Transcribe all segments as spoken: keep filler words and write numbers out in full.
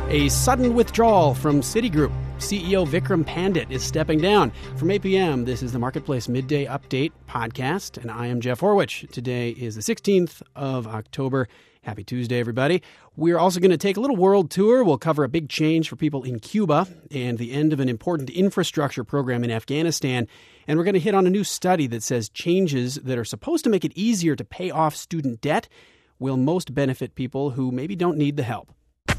A sudden withdrawal from Citigroup. C E O Vikram Pandit is stepping down. From eight p.m., this is the Marketplace Midday Update podcast, and I am Jeff Horwich. Today is the sixteenth of October. Happy Tuesday, everybody. We're also going to take a little world tour. We'll cover a big change for people in Cuba and the end of an important infrastructure program in Afghanistan. And we're going to hit on a new study that says changes that are supposed to make it easier to pay off student debt will most benefit people who maybe don't need the help.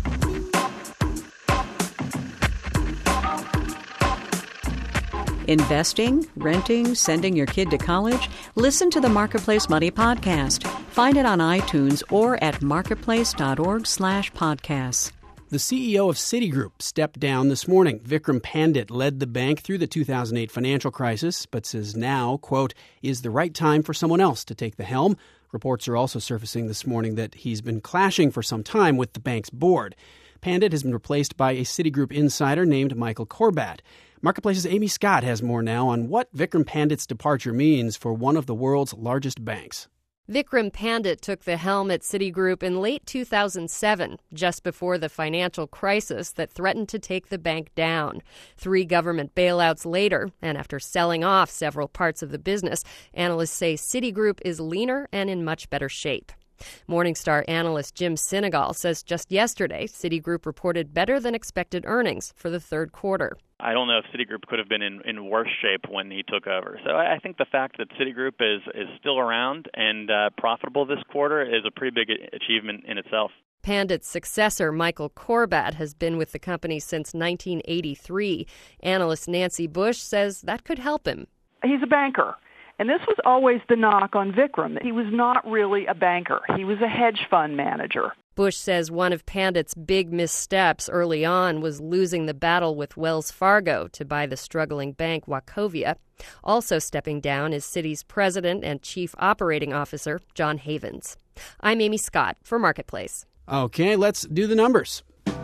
Investing, renting, sending your kid to college? Listen to the Marketplace Money podcast. Find it on iTunes or at marketplace.org slash podcasts. The C E O of Citigroup stepped down this morning. Vikram Pandit led the bank through the two thousand eight financial crisis, but says now, quote, is the right time for someone else to take the helm. Reports are also surfacing this morning that he's been clashing for some time with the bank's board. Pandit has been replaced by a Citigroup insider named Michael Corbat. Marketplace's Amy Scott has more now on what Vikram Pandit's departure means for one of the world's largest banks. Vikram Pandit took the helm at Citigroup in late two thousand seven, just before the financial crisis that threatened to take the bank down. Three government bailouts later, and after selling off several parts of the business, analysts say Citigroup is leaner and in much better shape. Morningstar analyst Jim Sinegal says just yesterday, Citigroup reported better than expected earnings for the third quarter. I don't know if Citigroup could have been in, in worse shape when he took over. So I think the fact that Citigroup is, is still around and uh, profitable this quarter is a pretty big achievement in itself. Pandit's successor, Michael Corbat, has been with the company since nineteen eighty-three. Analyst Nancy Bush says that could help him. He's a banker. And this was always the knock on Vikram. He was not really a banker. He was a hedge fund manager. Bush says one of Pandit's big missteps early on was losing the battle with Wells Fargo to buy the struggling bank Wachovia. Also stepping down is Citi's president and chief operating officer, John Havens. I'm Amy Scott for Marketplace. Okay, let's do the numbers.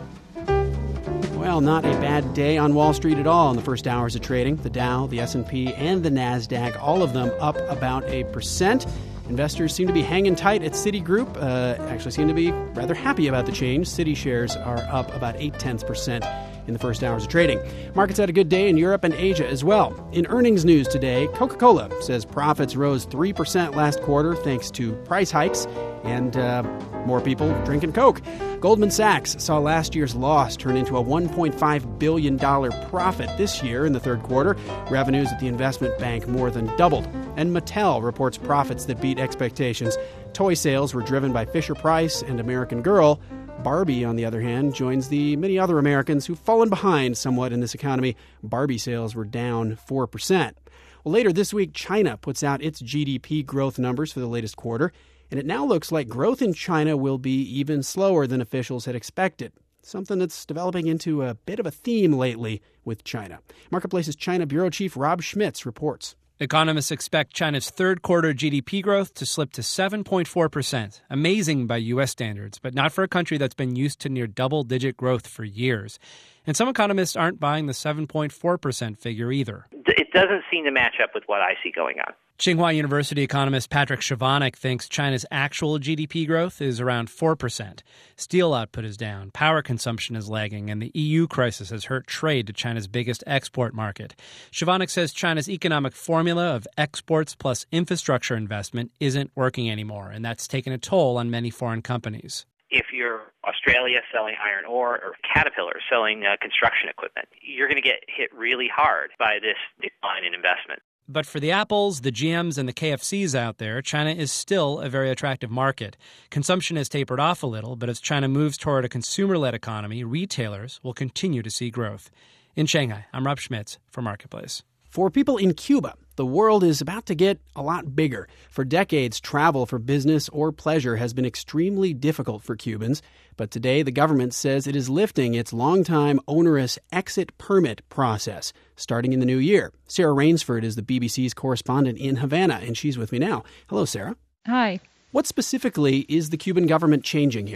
Well, not a bad day on Wall Street at all in the first hours of trading. The Dow, the S and P, and the NASDAQ, all of them up about a percent. Investors seem to be hanging tight at Citigroup, uh, actually seem to be rather happy about the change. Citi shares are up about eight-tenths percent in the first hours of trading. Markets had a good day in Europe and Asia as well. In earnings news today, Coca-Cola says profits rose three percent last quarter thanks to price hikes and uh, more people drinking Coke. Goldman Sachs saw last year's loss turn into a one point five billion dollars profit this year in the third quarter. Revenues at the investment bank more than doubled. And Mattel reports profits that beat expectations. Toy sales were driven by Fisher-Price and American Girl. Barbie, on the other hand, joins the many other Americans who've fallen behind somewhat in this economy. Barbie sales were down four percent. Well, later this week, China puts out its G D P growth numbers for the latest quarter, and it now looks like growth in China will be even slower than officials had expected, something that's developing into a bit of a theme lately with China. Marketplace's China Bureau Chief Rob Schmitz reports. Economists expect China's third quarter G D P growth to slip to seven point four percent. Amazing by U S standards, but not for a country that's been used to near double-digit growth for years. And some economists aren't buying the seven point four percent figure either. It doesn't seem to match up with what I see going on. Tsinghua University economist Patrick Chovanec thinks China's actual G D P growth is around four percent. Steel output is down, power consumption is lagging, and the E U crisis has hurt trade to China's biggest export market. Chovanec says China's economic formula of exports plus infrastructure investment isn't working anymore, and that's taken a toll on many foreign companies. If you're Australia selling iron ore or Caterpillar selling uh, construction equipment, you're going to get hit really hard by this decline in investment. But for the Apples, the G Ms, and the K F Cs out there, China is still a very attractive market. Consumption has tapered off a little, but as China moves toward a consumer-led economy, retailers will continue to see growth. In Shanghai, I'm Rob Schmitz for Marketplace. For people in Cuba, the world is about to get a lot bigger. For decades, travel for business or pleasure has been extremely difficult for Cubans. But today, the government says it is lifting its longtime onerous exit permit process, starting in the new year. Sarah Rainsford is the B B C's correspondent in Havana, and she's with me now. Hello, Sarah. Hi. What specifically is the Cuban government changing here?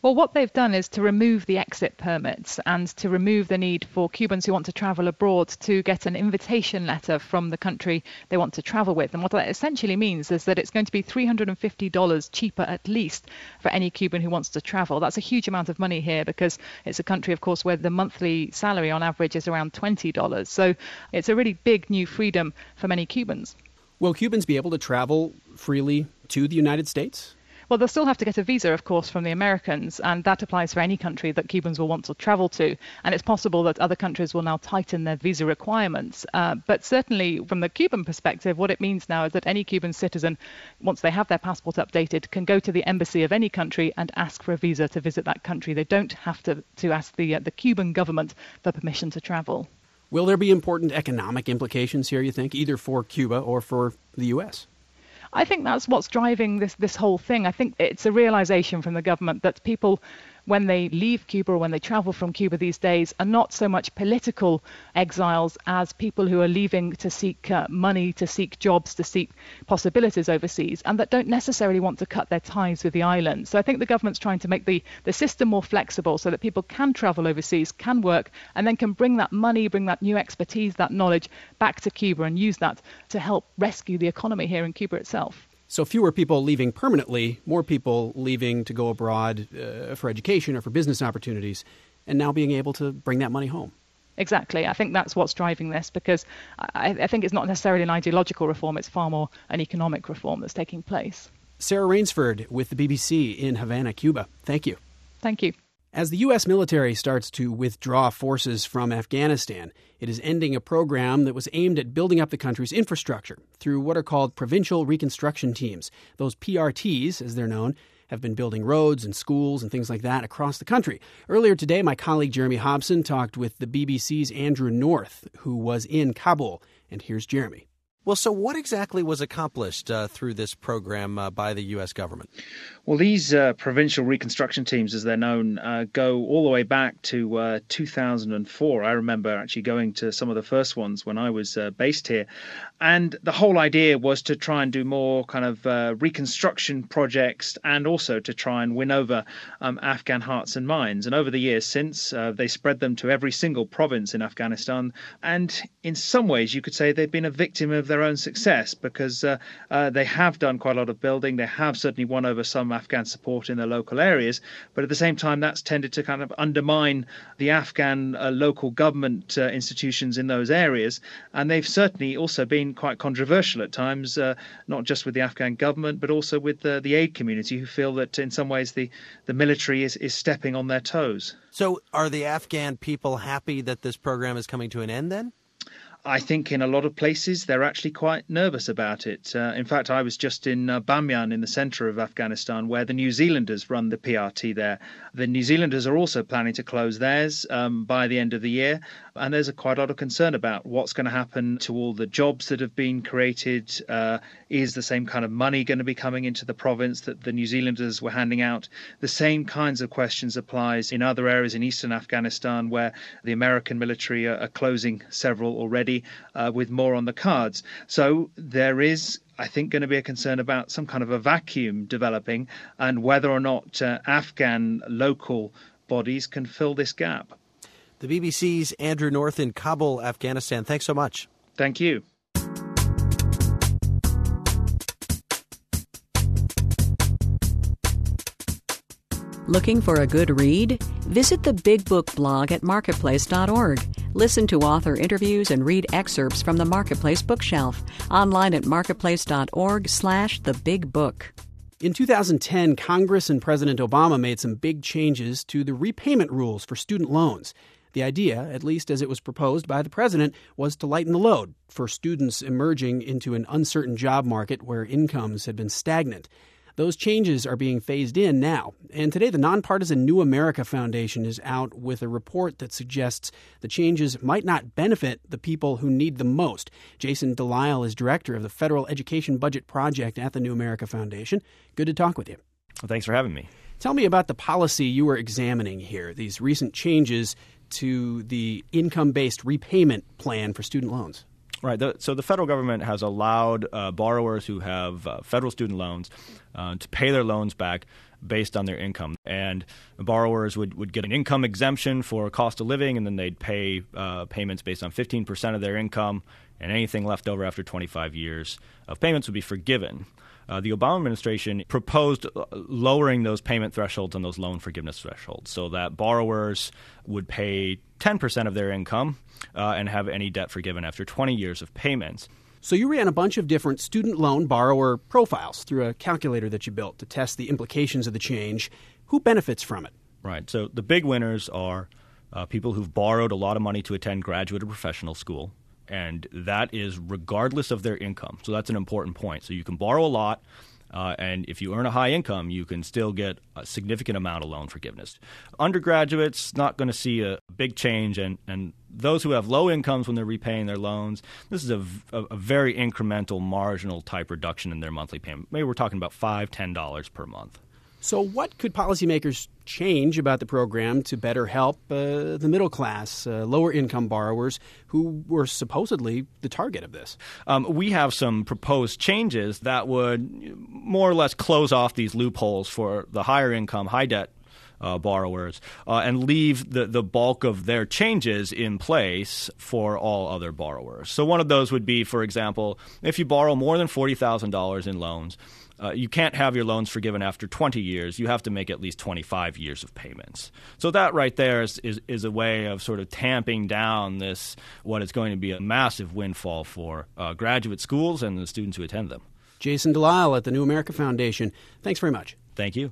Well, what they've done is to remove the exit permits and to remove the need for Cubans who want to travel abroad to get an invitation letter from the country they want to travel with. And what that essentially means is that it's going to be three hundred fifty dollars cheaper at least for any Cuban who wants to travel. That's a huge amount of money here because it's a country, of course, where the monthly salary on average is around twenty dollars. So it's a really big new freedom for many Cubans. Will Cubans be able to travel freely to the United States? Well, they'll still have to get a visa, of course, from the Americans, and that applies for any country that Cubans will want to travel to. And it's possible that other countries will now tighten their visa requirements. Uh, but certainly, from the Cuban perspective, what it means now is that any Cuban citizen, once they have their passport updated, can go to the embassy of any country and ask for a visa to visit that country. They don't have to, to ask the, uh, the Cuban government for permission to travel. Will there be important economic implications here, you think, either for Cuba or for the U S? I think that's what's driving this this whole thing. I think it's a realization from the government that people, when they leave Cuba or when they travel from Cuba these days, are not so much political exiles as people who are leaving to seek uh, money, to seek jobs, to seek possibilities overseas, and that don't necessarily want to cut their ties with the island. So I think the government's trying to make the, the system more flexible so that people can travel overseas, can work, and then can bring that money, bring that new expertise, that knowledge back to Cuba and use that to help rescue the economy here in Cuba itself. So fewer people leaving permanently, more people leaving to go abroad uh, for education or for business opportunities, and now being able to bring that money home. Exactly. I think that's what's driving this, because I, I think it's not necessarily an ideological reform. It's far more an economic reform that's taking place. Sarah Rainsford with the B B C in Havana, Cuba. Thank you. Thank you. As the U S military starts to withdraw forces from Afghanistan, it is ending a program that was aimed at building up the country's infrastructure through what are called provincial reconstruction teams. Those P R Ts, as they're known, have been building roads and schools and things like that across the country. Earlier today, my colleague Jeremy Hobson talked with the B B C's Andrew North, who was in Kabul. And here's Jeremy. Well, so what exactly was accomplished uh, through this program uh, by the U S government? Well, these uh, provincial reconstruction teams, as they're known, uh, go all the way back to uh, two thousand four. I remember actually going to some of the first ones when I was uh, based here. And the whole idea was to try and do more kind of uh, reconstruction projects and also to try and win over um, Afghan hearts and minds. And over the years since, uh, they spread them to every single province in Afghanistan. And in some ways, you could say they've been a victim of their own success because uh, uh, they have done quite a lot of building. They have certainly won over some Afghan support in the local areas. But at the same time, that's tended to kind of undermine the Afghan uh, local government uh, institutions in those areas. And they've certainly also been quite controversial at times, uh, not just with the Afghan government, but also with the, the aid community, who feel that in some ways the, the military is, is stepping on their toes. So are the Afghan people happy that this program is coming to an end then? I think in a lot of places they're actually quite nervous about it. Uh, in fact, I was just in uh, Bamyan in the centre of Afghanistan, where the New Zealanders run the P R T there. The New Zealanders are also planning to close theirs um, by the end of the year. And there's a quite a lot of concern about what's going to happen to all the jobs that have been created. Uh, is the same kind of money going to be coming into the province that the New Zealanders were handing out? The same kinds of questions applies in other areas in eastern Afghanistan, where the American military are, are closing several already, uh, with more on the cards. So there is, I think, going to be a concern about some kind of a vacuum developing and whether or not uh, Afghan local bodies can fill this gap. The B B C's Andrew North in Kabul, Afghanistan. Thanks so much. Thank you. Looking for a good read? Visit the Big Book blog at marketplace dot org. Listen to author interviews and read excerpts from the Marketplace bookshelf. Online at marketplace dot org slash the big book. In two thousand ten, Congress and President Obama made some big changes to the repayment rules for student loans. The idea, at least as it was proposed by the president, was to lighten the load for students emerging into an uncertain job market where incomes had been stagnant. Those changes are being phased in now. And today, the nonpartisan New America Foundation is out with a report that suggests the changes might not benefit the people who need them most. Jason Delisle is director of the Federal Education Budget Project at the New America Foundation. Good to talk with you. Well, thanks for having me. Tell me about the policy you were examining here, these recent changes to the income-based repayment plan for student loans. Right. The, so the federal government has allowed uh, borrowers who have uh, federal student loans uh, to pay their loans back based on their income. And borrowers would, would get an income exemption for cost of living, and then they'd pay uh, payments based on fifteen percent of their income, and anything left over after twenty-five years of payments would be forgiven. Uh, the Obama administration proposed lowering those payment thresholds and those loan forgiveness thresholds so that borrowers would pay ten percent of their income uh, and have any debt forgiven after twenty years of payments. So you ran a bunch of different student loan borrower profiles through a calculator that you built to test the implications of the change. Who benefits from it? Right. So the big winners are uh, people who've borrowed a lot of money to attend graduate or professional school, and that is regardless of their income. So that's an important point. So you can borrow a lot, uh, and if you earn a high income, you can still get a significant amount of loan forgiveness. Undergraduates, not going to see a big change, and, and those who have low incomes when they're repaying their loans, this is a, a, a very incremental, marginal type reduction in their monthly payment. Maybe we're talking about five dollars, ten dollars per month. So what could policymakers change about the program to better help uh, the middle class, uh, lower income borrowers who were supposedly the target of this? Um, we have some proposed changes that would more or less close off these loopholes for the higher income, high debt uh, borrowers uh, and leave the, the bulk of their changes in place for all other borrowers. So one of those would be, for example, if you borrow more than forty thousand dollars in loans, Uh, you can't have your loans forgiven after twenty years. You have to make at least twenty-five years of payments. So that right there is, is, is a way of sort of tamping down this, what is going to be a massive windfall for uh, graduate schools and the students who attend them. Jason Delisle at the New America Foundation, thanks very much. Thank you.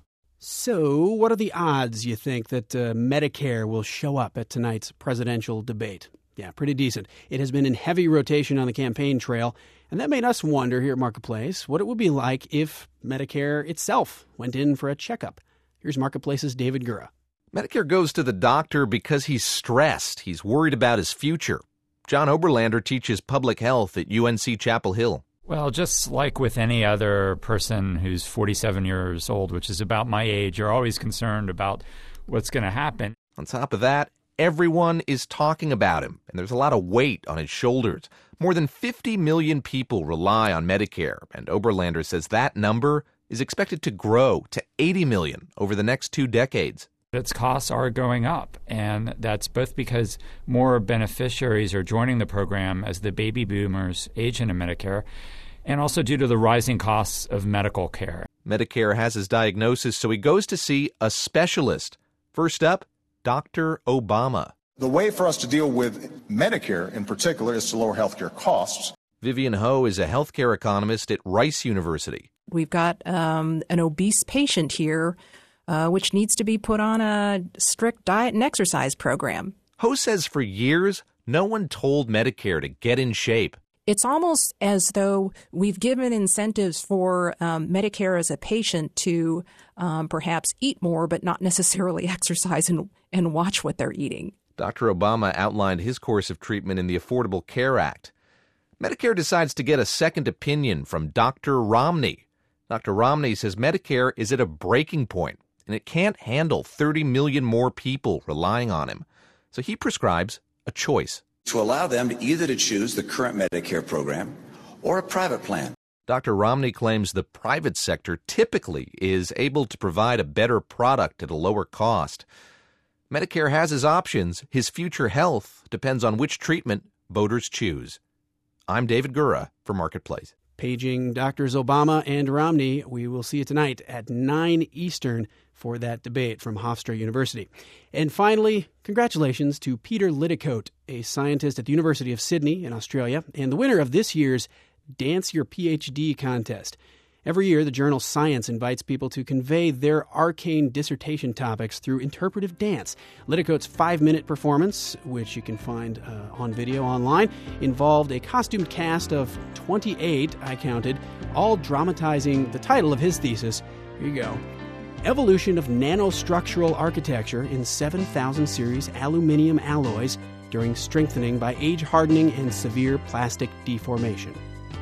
So what are the odds, you think, that uh, Medicare will show up at tonight's presidential debate? Yeah, pretty decent. It has been in heavy rotation on the campaign trail, and that made us wonder here at Marketplace what it would be like if Medicare itself went in for a checkup. Here's Marketplace's David Gura. Medicare goes to the doctor because he's stressed. He's worried about his future. John Oberlander teaches public health at U N C Chapel Hill. Well, just like with any other person who's forty-seven years old, which is about my age, you're always concerned about what's going to happen. On top of that, everyone is talking about him, and there's a lot of weight on his shoulders. More than fifty million people rely on Medicare, and Oberlander says that number is expected to grow to eighty million over the next two decades. Its costs are going up, and that's both because more beneficiaries are joining the program as the baby boomers age into Medicare, and also due to the rising costs of medical care. Medicare has his diagnosis, so he goes to see a specialist. First up, Doctor Obama. The way for us to deal with Medicare in particular is to lower healthcare costs. Vivian Ho is a healthcare economist at Rice University. We've got um, an obese patient here, uh, which needs to be put on a strict diet and exercise program. Ho says for years, no one told Medicare to get in shape. It's almost as though we've given incentives for um, Medicare as a patient to um, perhaps eat more, but not necessarily exercise and, and watch what they're eating. Doctor Obama outlined his course of treatment in the Affordable Care Act. Medicare decides to get a second opinion from Doctor Romney. Doctor Romney says Medicare is at a breaking point, and it can't handle thirty million more people relying on him. So he prescribes a choice. To allow them to either to choose the current Medicare program or a private plan. Doctor Romney claims the private sector typically is able to provide a better product at a lower cost. Medicare has his options. His future health depends on which treatment voters choose. I'm David Gura for Marketplace. Paging Doctors Obama and Romney. We will see you tonight at nine Eastern for that debate from Hofstra University. And finally, congratulations to Peter Liddicoat, a scientist at the University of Sydney in Australia, and the winner of this year's Dance Your PhD contest. Every year, the journal Science invites people to convey their arcane dissertation topics through interpretive dance. Liddicoat's five-minute performance, which you can find uh, on video online, involved a costumed cast of twenty-eight, I counted, all dramatizing the title of his thesis. Here you go. Evolution of Nanostructural Architecture in seven thousand series Aluminium Alloys During Strengthening by Age Hardening and Severe Plastic Deformation.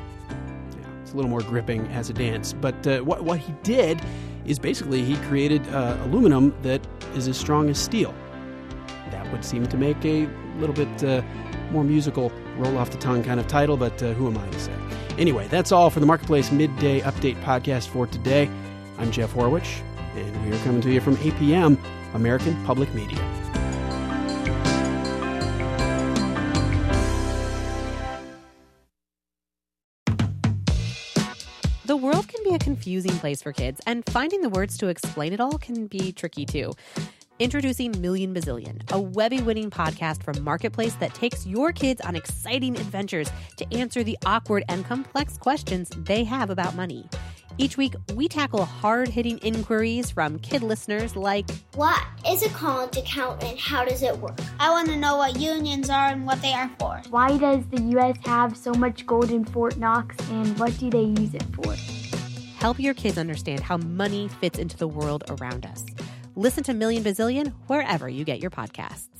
A little more gripping as a dance. But uh, what, what he did is basically he created uh, aluminum that is as strong as steel. That would seem to make a little bit uh, more musical, roll-off-the-tongue kind of title, but uh, who am I to say? Anyway, that's all for the Marketplace Midday Update podcast for today. I'm Jeff Horwich. And we are coming to you from A P M, American Public Media. The world can be a confusing place for kids, and finding the words to explain it all can be tricky too. Introducing Million Bazillion, a Webby-winning podcast from Marketplace that takes your kids on exciting adventures to answer the awkward and complex questions they have about money. Each week, we tackle hard-hitting inquiries from kid listeners like, what is a college account and how does it work? I want to know what unions are and what they are for. Why does the U S have so much gold in Fort Knox and what do they use it for? Help your kids understand how money fits into the world around us. Listen to Million Bazillion wherever you get your podcasts.